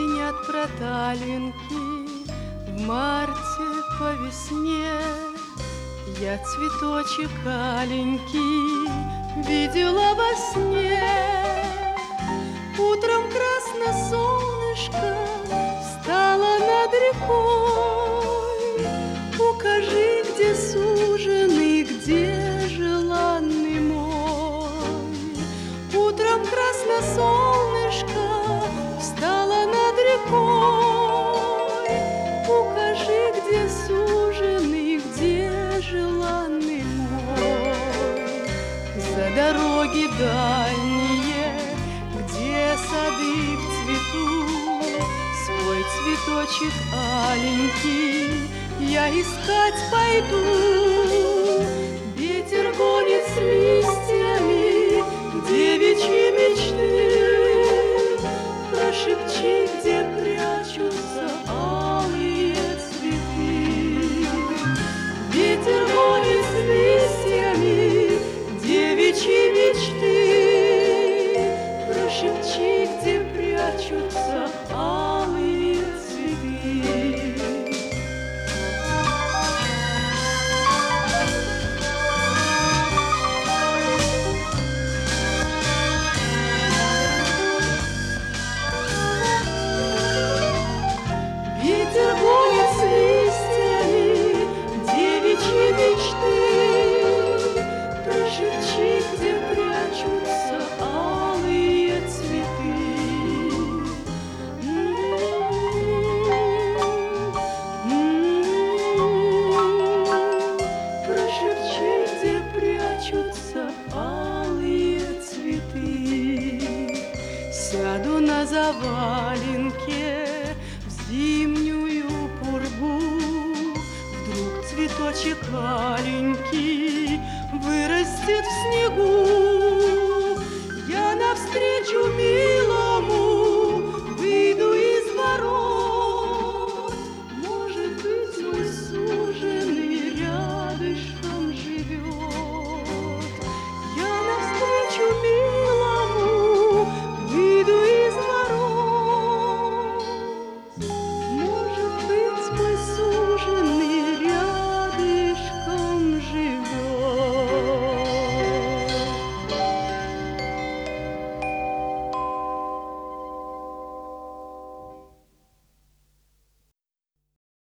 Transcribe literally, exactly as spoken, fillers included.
звенят проталинки в марте по весне. Я цветочек аленький видела во сне. Утром красное солнышко встало над рекой. Укажи, где суженый, где желанный мой. Утром красное солнышко встало над рекой. Укажи, где суженый, где желанный мой. За дороги дальние, где сады в цвету, свой цветочек аленький я искать пойду. Ветер гонит с листьями девичьи мечты. Прошепчи, где прячутся алые цветы. Ветер гонит с листьями девичьи мечты. Прошепчи, где прячутся алые цветы. Ветер гонит с листьями девичьи мечты. Прошепчи, где прячутся алые цветы. Прошепчи, где прячутся алые цветы. Сяду на заваленке в зимнюю пургу. Вдруг цветочек аленький вырастет в снегу. Я навстречу мило